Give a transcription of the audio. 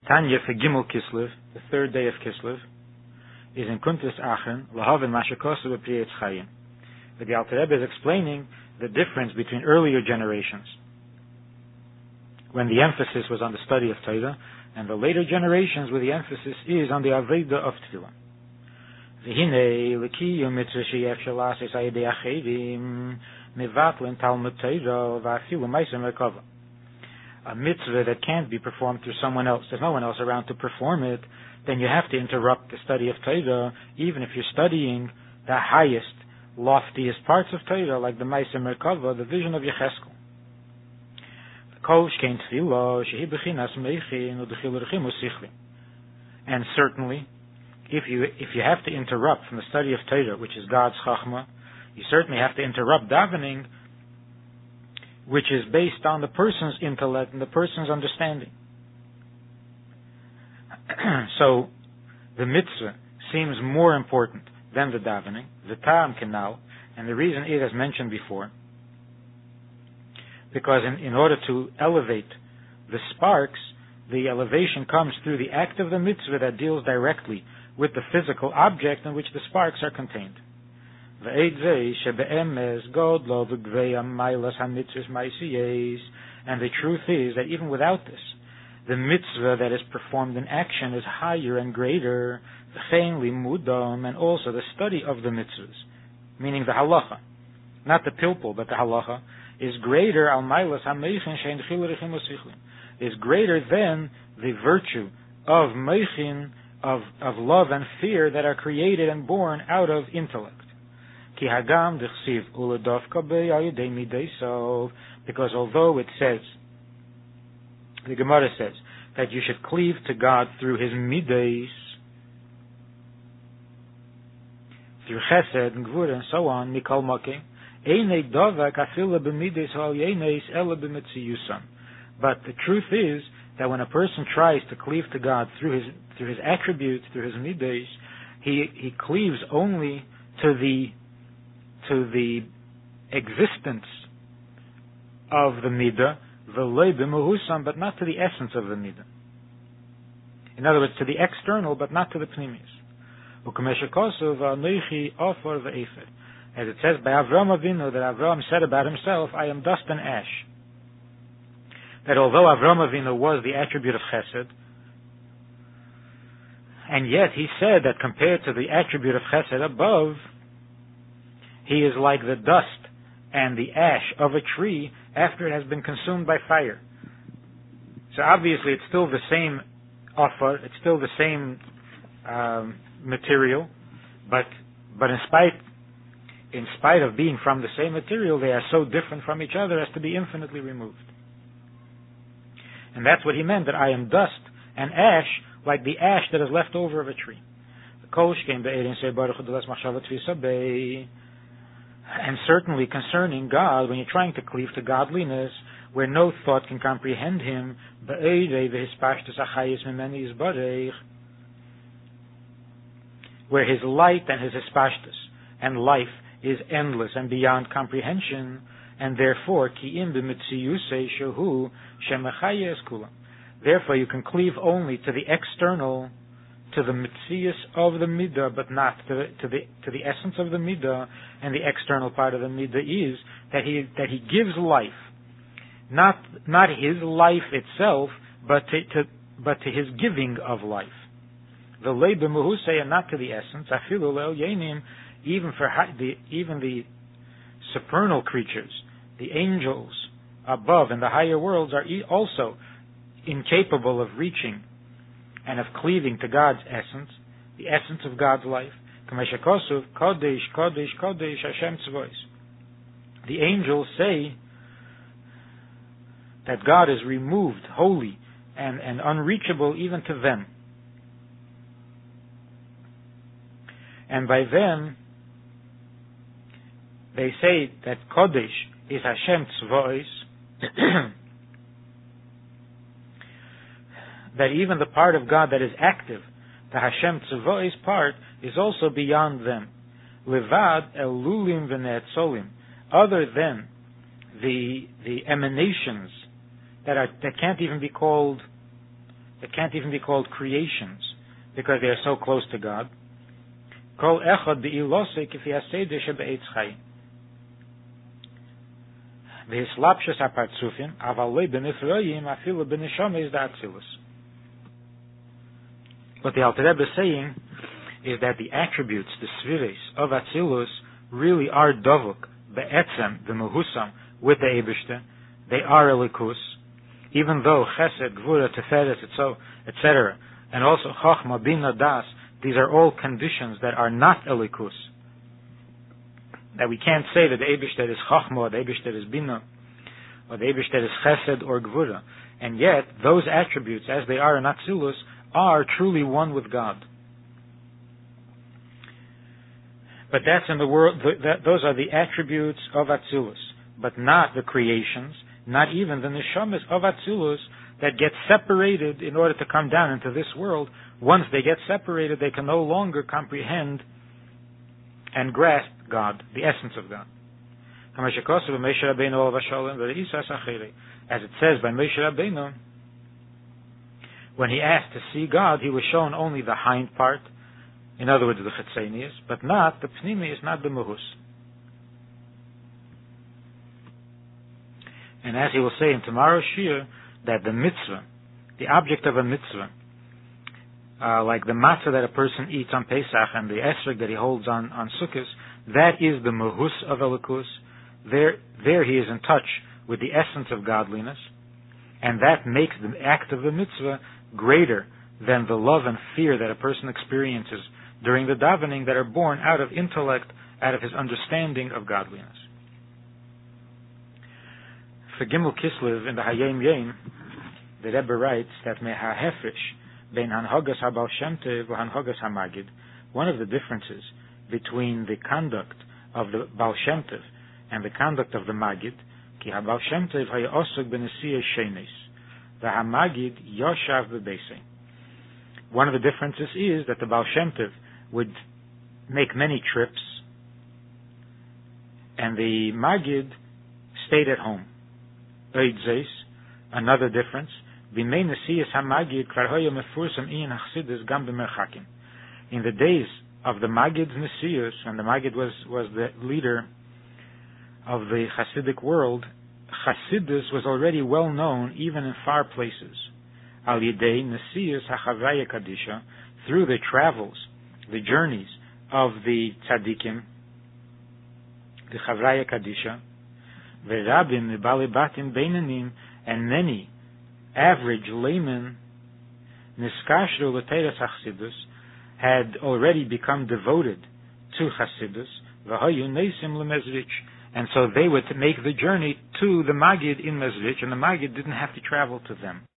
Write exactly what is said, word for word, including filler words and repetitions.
Tanya for Gimel Kislev, the third day of Kislev, is in Kuntres Achen, Lahavin Mashakosu B'Priyetz Chayim. But the Alter Rebbe is explaining the difference between earlier generations, when the emphasis was on the study of Torah, and the later generations where the emphasis is on the Aveda of Tefillah. V'hinei l'kiyu mitzvah sheyef shelases ayidei acherim mevatlin talmud Torah v'afilu ma'aseh merkava. A mitzvah that can't be performed through someone else, there's no one else around to perform it, then you have to interrupt the study of Torah, even if you're studying the highest, loftiest parts of Torah, like the Ma'aseh Merkava, the vision of Yecheskel. And certainly, if you if you have to interrupt from the study of Torah, which is God's Chachma, you certainly have to interrupt davening, which is based on the person's intellect and the person's understanding. So, the mitzvah seems more important than the davening, the ta'am kenal, and the reason is, as mentioned before, because in, in order to elevate the sparks, the elevation comes through the act of the mitzvah that deals directly with the physical object in which the sparks are contained. And the truth is that even without this, the mitzvah that is performed in action is higher and greater, and also the study of the mitzvahs, meaning the halacha, not the pilpul, but the halacha, is greater is greater than the virtue of meichin, of, of love and fear that are created and born out of intellect. Because although it says, the Gemara says, that you should cleave to God through His midas, through chesed and gvura and so on, mikol makeh, einei dovak afila b'midas ha'al yeneis ela b'metziusan. But the truth is that when a person tries to cleave to God through his through his attributes, through his midas, he he cleaves only to the to the existence of the midah, v'lei b'mehusan, but not to the essence of the midah. In other words, to the external, but not to the pnimis. As it says by Avram Avinu, that Avram said about himself, I am dust and ash. That although Avram Avinu was the attribute of chesed, and yet he said that compared to the attribute of chesed above, he is like the dust and the ash of a tree after it has been consumed by fire. So obviously it's still the same offer, it's still the same um, material, but but in spite in spite of being from the same material, they are so different from each other as to be infinitely removed. And that's what he meant, that I am dust and ash, like the ash that is left over of a tree. And certainly concerning God, when you're trying to cleave to godliness, where no thought can comprehend Him, where His light and His hispashtus and life is endless and beyond comprehension, and therefore therefore you can cleave only to the external, to the mitzias of the midah, but not to the, to the to the essence of the midah. And the external part of the midah is that he that he gives life, not not his life itself, but to, to but to his giving of life. The lei b'mehusei, and not to the essence. Afilu le'el yenim, even for the even the supernal creatures, the angels above in the higher worlds, are also incapable of reaching and of cleaving to God's essence, the essence of God's life. Kodesh, Kodesh, Kodesh, Hashem Tzvois. The angels say that God is removed, holy, and, and unreachable even to them. And by them, they say that Kodesh is Hashem Tzvois, that even the part of God that is active, the Hashem Tzvois part, is also beyond them. Levad elulim v'ne'etzolim, other than the the emanations that are that can't even be called They can't even be called creations because they are so close to God. Kol echad be'ilosei kifi haseder shebe'etz chai. V'hislapshus hapartzufim aval lo b'nifroyim afilu b'neshames da'atzilus. What the Alter Rebbe is saying is that the attributes, the sviris of Atzilus, really are dovuk, be'etzem, the mehusam, with the Eibishter. They are elikus, even though chesed, gvura, teferes, et cetera, and also chochma, bina, das, these are all conditions that are not elikus. That we can't say that the Eibishter is chochma, or the Eibishter is bina, or the Eibishter is chesed or gvura. And yet, those attributes, as they are in Atzilus, are truly one with God. But that's in the world, that, those are the attributes of Atzilus, but not the creations, not even the neshamas of Atzilus that get separated in order to come down into this world. Once they get separated, they can no longer comprehend and grasp God, the essence of God. As it says by Moshe Rabbeinu, when he asked to see God, he was shown only the hind part, in other words, the Chetzenius, but not the Pnimius, not the Muhus. And as he will say in tomorrow's Shir, that the mitzvah, the object of a mitzvah, uh, like the matzah that a person eats on Pesach and the esrog that he holds on, on Sukkot, that is the Muhus of Elikus. There, there he is in touch with the essence of godliness, and that makes the act of the mitzvah greater than the love and fear that a person experiences during the davening that are born out of intellect, out of his understanding of godliness. For Gimel Kislev in the Hayom Yom, the Rebbe writes that meha hefresh bein hanhogas haBaal Shem Tov u'hanhogas haMagid, one of the differences between the conduct of the Baal Shem Tov and the conduct of the Magid, ki haBaal Shem Tov haya osuk b'nesiyah shenis, the haMagid yoshav b'beisei. One of the differences is that the Baal Shem Tov would make many trips, and the Magid stayed at home. Another difference, in the days of the Magid's Nesiyus, when the Magid was, was the leader of the Hasidic world, Hasidus was already well known even in far places. Al Yidei Nesiyus HaChavraya Kadisha, through the travels, the journeys of the Tzadikim, the Chavraya Kadisha, Verabim Bali Batim Beinanim, and many average laymen, Niskashru L'Teiras HaChassidus, had already become devoted to Chassidus, V'hayu Neisim L'Mezrich, and so they would make the journey to the Magid in Mezrich, and the Magid didn't have to travel to them.